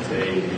Amen.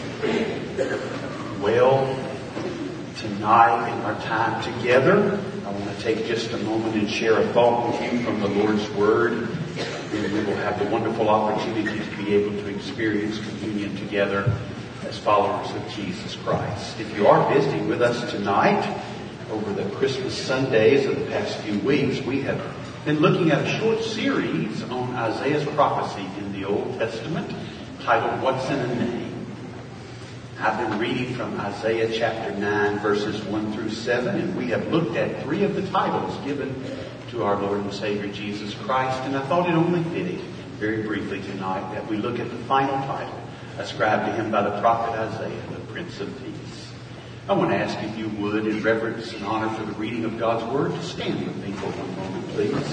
Well, tonight in our time together, I want to take just a moment and share a thought with you from the Lord's Word. And we will have the wonderful opportunity to be able to experience communion together as followers of Jesus Christ. If you are visiting with us tonight, over the Christmas Sundays of the past few weeks, we have been looking at a short series on Isaiah's prophecy in the Old Testament titled, What's in a Name? I've been reading from Isaiah chapter 9 verses 1 through 7, and we have looked at three of the titles given to our Lord and Savior Jesus Christ, and I thought it only fitting, very briefly tonight, that we look at the final title ascribed to him by the prophet Isaiah, the Prince of Peace. I want to ask if you would, in reverence and honor for the reading of God's Word, to stand with me for one moment, please.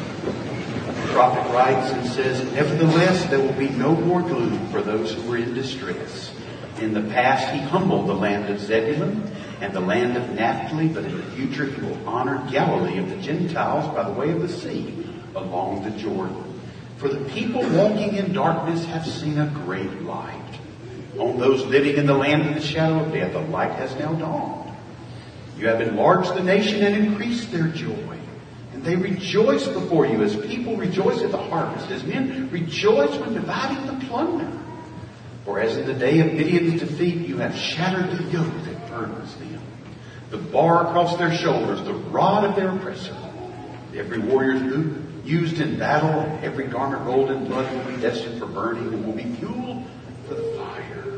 The prophet writes and says, Nevertheless, there will be no more gloom for those who were in distress. In the past, he humbled the land of Zebulun and the land of Naphtali, but in the future he will honor Galilee of the Gentiles by the way of the sea, along the Jordan. For the people walking in darkness have seen a great light. On those living in the land of the shadow of death, a light has now dawned. You have enlarged the nation and increased their joy. And they rejoice before you as people rejoice at the harvest, as men rejoice when dividing the plunder. For as in the day of Midian's defeat, you have shattered the yoke that burdens them, the bar across their shoulders, the rod of their oppressor. Every warrior's boot used in battle, every garment rolled in blood will be destined for burning and will be fuel for the fire.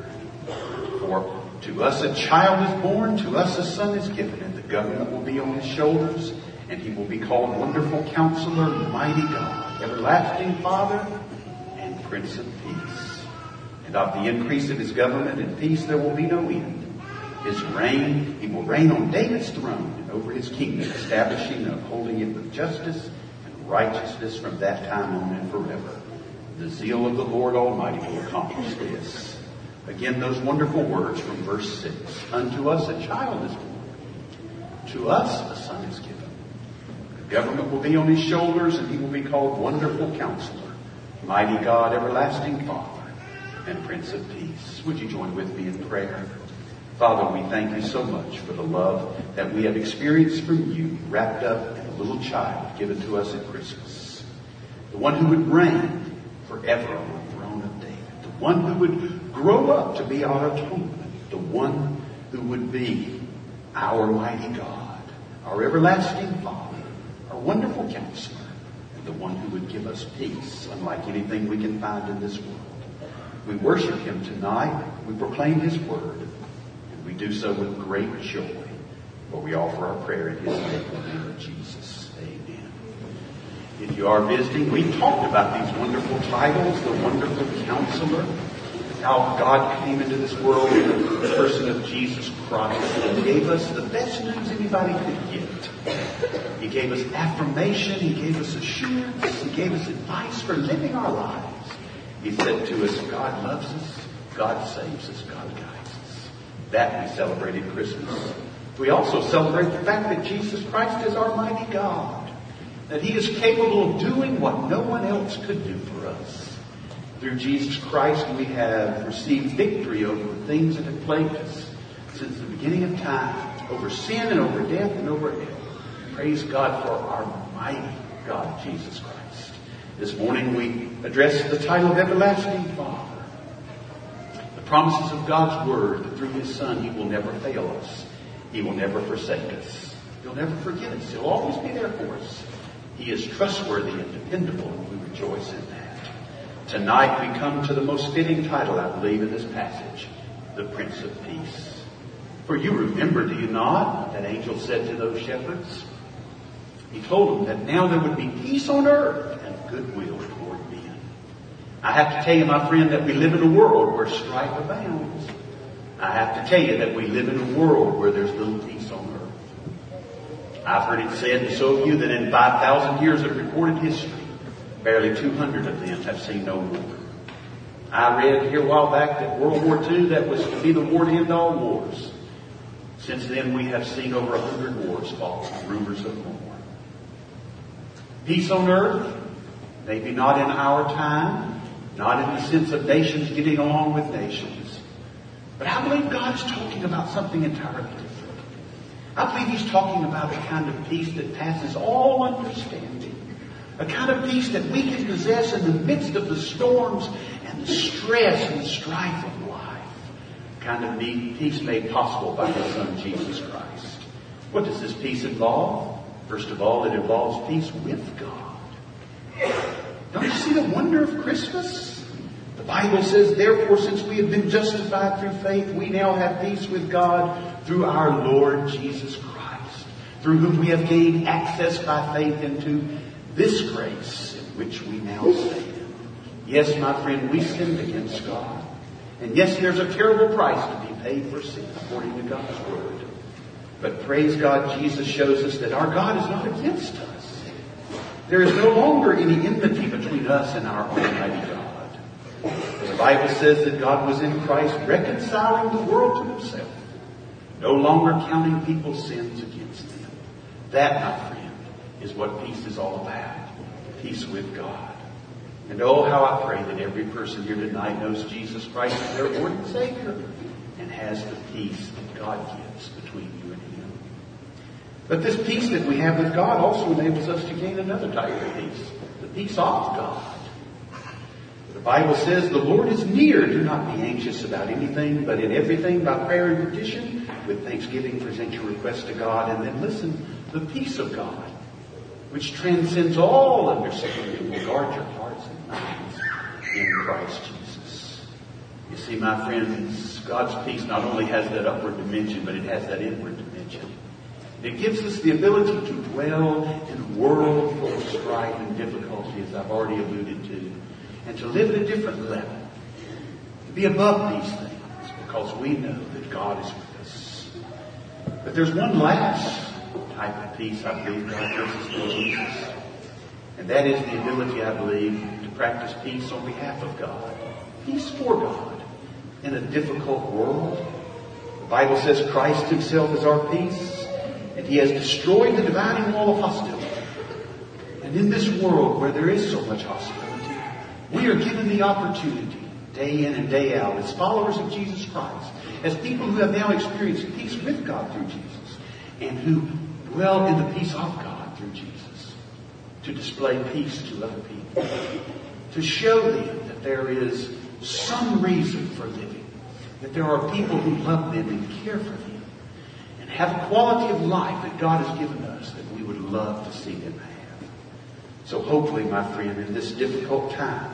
For to us a child is born, to us a son is given, and the government will be on his shoulders, and he will be called Wonderful Counselor, Mighty God, Everlasting Father, and Prince of Peace. And of the increase of his government and peace there will be no end. His reign, he will reign on David's throne and over his kingdom, establishing and upholding it with justice and righteousness from that time on and forever. The zeal of the Lord Almighty will accomplish this. Again, those wonderful words from verse 6. Unto us a child is born. To us a son is given. The government will be on his shoulders, and he will be called Wonderful Counselor, Mighty God, Everlasting Father, and Prince of Peace. Would you join with me in prayer? Father, we thank you so much for the love that we have experienced from you, wrapped up in a little child given to us at Christmas. The one who would reign forever on the throne of David. The one who would grow up to be our atonement. The one who would be our mighty God, our everlasting Father, our wonderful counselor, and the one who would give us peace unlike anything we can find in this world. We worship him tonight. We proclaim his word. And we do so with great joy. For we offer our prayer in his name, in the name of Jesus. Amen. If you are visiting, we talked about these wonderful titles, the Wonderful Counselor, how God came into this world in the person of Jesus Christ and gave us the best news anybody could get. He gave us affirmation. He gave us assurance. He gave us advice for living our lives. He said to us, God loves us, God saves us, God guides us. That we celebrated Christmas. We also celebrate the fact that Jesus Christ is our mighty God, that he is capable of doing what no one else could do for us. Through Jesus Christ, we have received victory over the things that have plagued us since the beginning of time, over sin and over death and over hell. Praise God for our mighty God, Jesus Christ. This morning we address the title of Everlasting Father. The promises of God's Word that through his Son he will never fail us. He will never forsake us. He'll never forget us. He'll always be there for us. He is trustworthy and dependable, and we rejoice in that. Tonight we come to the most fitting title, I believe, in this passage, the Prince of Peace. For you remember, do you not, what that angel said to those shepherds? He told them that now there would be peace on earth and goodwill toward men. I have to tell you, my friend, that we live in a world where strife abounds. I have to tell you that we live in a world where there's little peace on earth. I've heard it said, and so have you, that in 5,000 years of recorded history, barely 200 of them have seen no war. I read here a while back that World War II, that was to be the war to end all wars. Since then, we have seen over 100 wars fought, rumors of more. Peace on earth, maybe not in our time, Not in the sense of nations getting along with nations. But I believe God's talking about something entirely different. I believe He's talking about a kind of peace that passes all understanding. A kind of peace that we can possess in the midst of the storms and the stress and the strife of life. A kind of peace made possible by His Son, Jesus Christ. What does this peace involve? First of all, it involves peace with God. Don't you see the wonder of Christmas? The Bible says, therefore, since we have been justified through faith, we now have peace with God through our Lord Jesus Christ, through whom we have gained access by faith into this grace in which we now stand. Yes, my friend, we sinned against God. And yes, there's a terrible price to be paid for sin, according to God's Word. But praise God, Jesus shows us that our God is not against us. There is no longer any enmity between us and our Almighty God. The Bible says that God was in Christ reconciling the world to Himself, no longer counting people's sins against them. That, my friend, is what peace is all about. Peace with God. And oh, how I pray that every person here tonight knows Jesus Christ as their Lord and Savior and has the peace that God gives between you and Him. But this peace that we have with God also enables us to gain another type of peace, the peace of God. The Bible says, the Lord is near. Do not be anxious about anything, but in everything by prayer and petition, with thanksgiving present your request to God. And then listen, the peace of God, which transcends all understanding, will guard your hearts and minds in Christ Jesus. You see, my friends, God's peace not only has that upward dimension, but it has that inward dimension. It gives us the ability to dwell in a world full of strife and difficulty, as I've already alluded to, and to live at a different level, to be above these things, because we know that God is with us. But there's one last type of peace I believe God gives us through Jesus. And that is the ability, I believe, to practice peace on behalf of God. Peace for God in a difficult world. The Bible says Christ Himself is our peace, and He has destroyed the dividing wall of hostility. And in this world where there is so much hostility, we are given the opportunity, day in and day out, as followers of Jesus Christ, as people who have now experienced peace with God through Jesus, and who dwell in the peace of God through Jesus, to display peace to other people, to show them that there is some reason for living, that there are people who love them and care for them, and have a quality of life that God has given us that we would love to see them have. So hopefully, my friend, in this difficult time,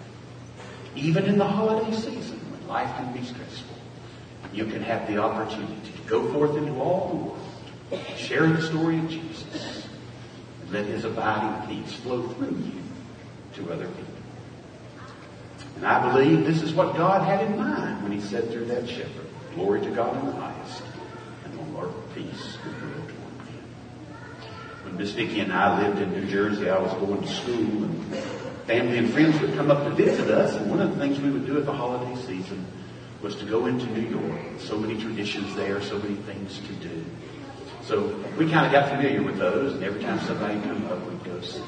even in the holiday season when life can be stressful, you can have the opportunity to go forth into all the world, share the story of Jesus, and let His abiding peace flow through you to other people. And I believe this is what God had in mind when He said through that shepherd, glory to God in the highest, and on earth peace goodwill toward men. When Miss Vicki and I lived in New Jersey, I was going to school, and family and friends would come up to visit us, and one of the things we would do at the holiday season was to go into New York. So many traditions there, so many things to do. So we kind of got familiar with those, and every time somebody come up, we'd go see.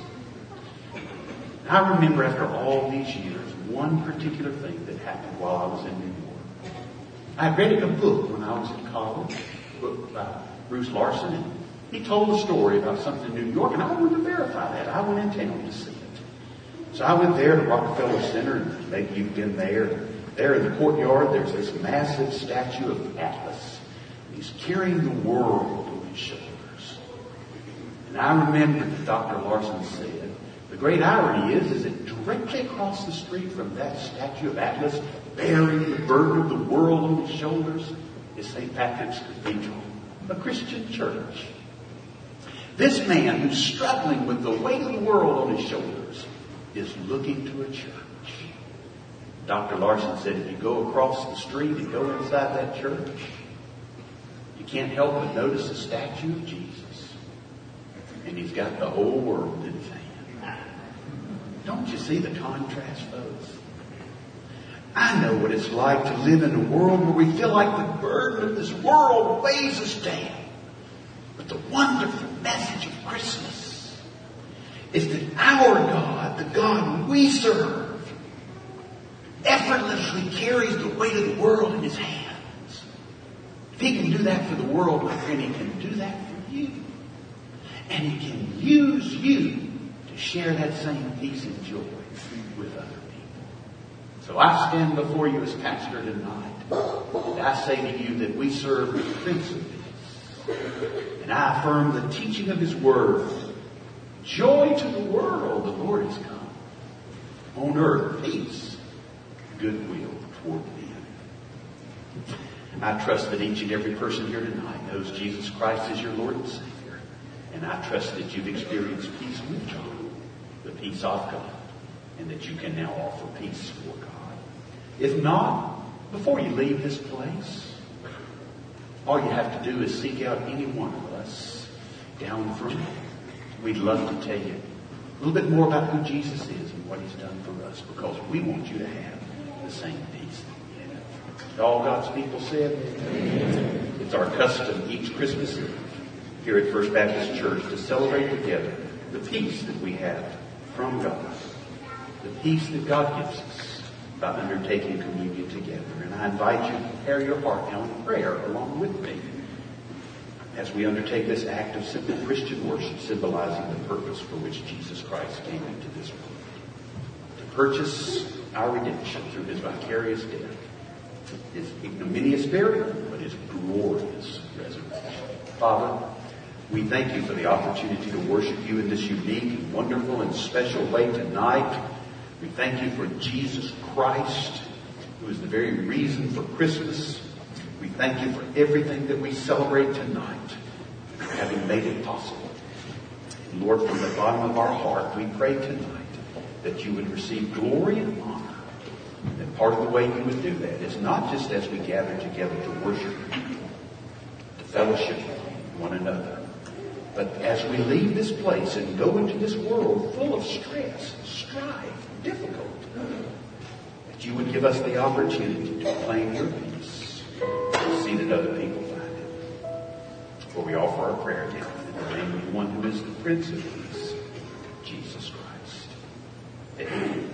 And I remember after all these years, one particular thing that happened while I was in New York. I had read a book when I was in college, a book by Bruce Larson, and he told a story about something in New York, and I wanted to verify that. I went in town to see it. So I went there to Rockefeller Center, and maybe you've been there. There in the courtyard, there's this massive statue of Atlas. He's carrying the world on his shoulders. And I remember that Dr. Larson said, the great irony is that directly across the street from that statue of Atlas, bearing the burden of the world on his shoulders, is St. Patrick's Cathedral, a Christian church. This man who's struggling with the weight of the world on his shoulders is looking to a church. Dr. Larson said if you go across the street and go inside that church, you can't help but notice a statue of Jesus. And He's got the whole world in His hand. Don't you see the contrast, folks? I know what it's like to live in a world where we feel like the burden of this world weighs us down. But the wonderful message of Christmas is that our God, the God we serve, effortlessly carries the weight of the world in his hands. If he can do that for the world, my friend, he can do that for you. And he can use you to share that same peace and joy with other people. So I stand before you as pastor tonight, and I say to you that we serve the Prince of Peace. And I affirm the teaching of his word. Joy to the world, the Lord has come. On earth, peace, goodwill toward men. I trust that each and every person here tonight knows Jesus Christ is your Lord and Savior. And I trust that you've experienced peace with God, the peace of God, and that you can now offer peace for God. If not, before you leave this place, all you have to do is seek out any one of us down from. We'd love to tell you a little bit more about who Jesus is and what he's done for us, because we want you to have the same peace that we have. All God's people said, amen. It's our custom each Christmas Eve here at First Baptist Church to celebrate together the peace that we have from God, the peace that God gives us by undertaking communion together. And I invite you to prepare your heart now in prayer along with me as we undertake this act of simple Christian worship, symbolizing the purpose for which Jesus Christ came into this world, to purchase our redemption through his vicarious death, his ignominious burial, but his glorious resurrection. Father, we thank you for the opportunity to worship you in this unique and wonderful and special way tonight. We thank you for Jesus Christ, who is the very reason for Christmas. We thank you for everything that we celebrate tonight, for having made it possible. And Lord, from the bottom of our heart, we pray tonight that you would receive glory and honor. And part of the way you would do that is not just as we gather together to worship you, to fellowship one another, but as we leave this place and go into this world full of stress, strife, difficult, that you would give us the opportunity to claim your peace and see that other people find it. For we offer our prayer now in the name of the one who is the Prince of Peace, Jesus Christ. Amen.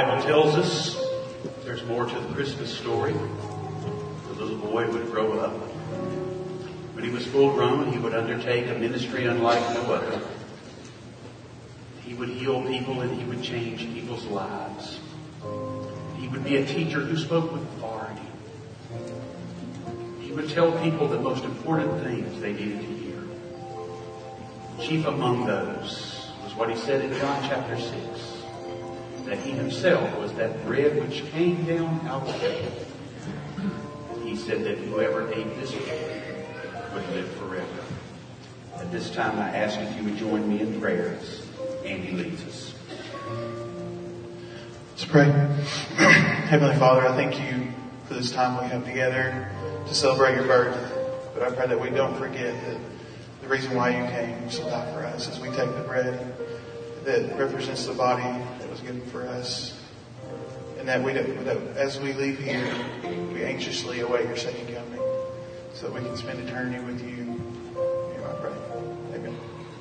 Bible tells us there's more to the Christmas story. The little boy would grow up. When he was full grown, he would undertake a ministry unlike no other. He would heal people and he would change people's lives. He would be a teacher who spoke with authority. He would tell people the most important things they needed to hear. Chief among those was what he said in John chapter 6, that he himself was that bread which came down out of heaven. He said that whoever ate this bread would live forever. At this time, I ask if you would join me in prayer as Andy leads us. Let's pray. Heavenly Father, I thank you for this time we have together to celebrate your birth. But I pray that we don't forget that the reason why you came was to die for us. As we take the bread that represents the body that was given for us, and that as we leave here, we anxiously await your second coming, so that we can spend eternity with you. I pray. Amen.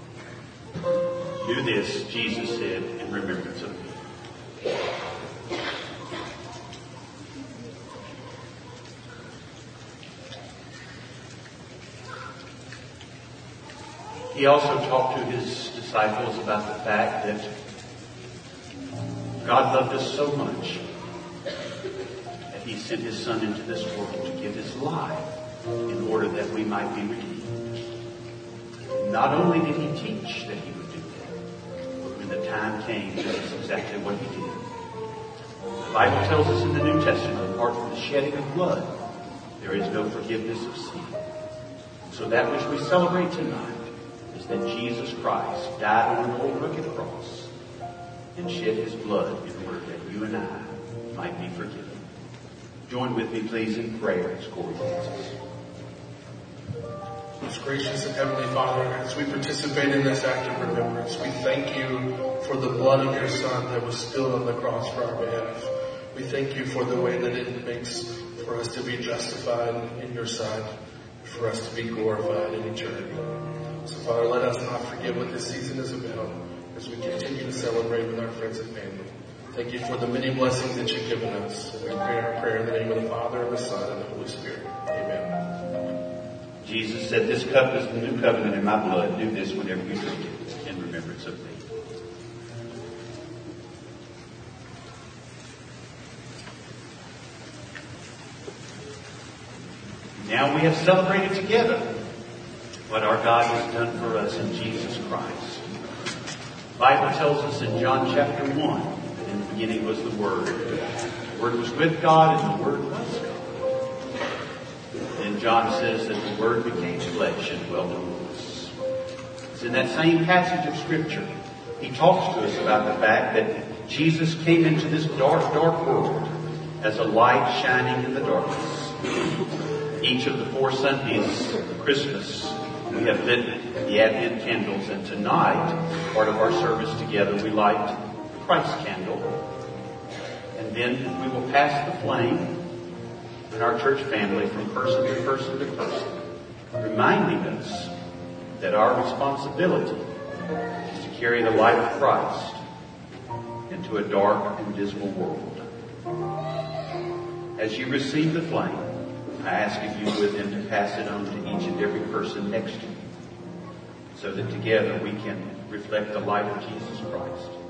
Do this, Jesus said, in remembrance of me. He also talked to his disciples about the fact that God loved us so much that he sent his Son into this world to give his life in order that we might be redeemed. Not only did he teach that he would do that, but when the time came, this is exactly what he did. The Bible tells us in the New Testament, apart from the shedding of blood, there is no forgiveness of sin. So that which we celebrate tonight is that Jesus Christ died on an old rugged cross and shed his blood in order that you and I might be forgiven. Join with me, please, in prayer as Corey leads us. Most gracious and heavenly Father, as we participate in this act of remembrance, we thank you for the blood of your Son that was spilled on the cross for our behalf. We thank you for the way that it makes for us to be justified in your sight, for us to be glorified in eternity. So Father, let us not forget what this season is about as we continue to celebrate with our friends and family. Thank you for the many blessings that you've given us. And we pray our prayer in the name of the Father, and the Son, and the Holy Spirit. Amen. Jesus said, "This cup is the new covenant in my blood. Do this whenever you drink it in remembrance of me." Now we have celebrated together what our God has done for us in Jesus Christ. The Bible tells us in John chapter 1 that in the beginning was the Word. The Word was with God and the Word was God. Then John says that the Word became flesh and dwelt among us. It's in that same passage of Scripture. He talks to us about the fact that Jesus came into this dark, dark world as a light shining in the darkness. Each of the 4 Sundays of Christmas, we have lit the Advent candles, and tonight, part of our service together, we light the Christ candle. And then we will pass the flame in our church family from person to person to person, reminding us that our responsibility is to carry the light of Christ into a dark and dismal world. As you receive the flame, I ask if you would then to pass it on to each and every person next to you, so that together we can reflect the light of Jesus Christ.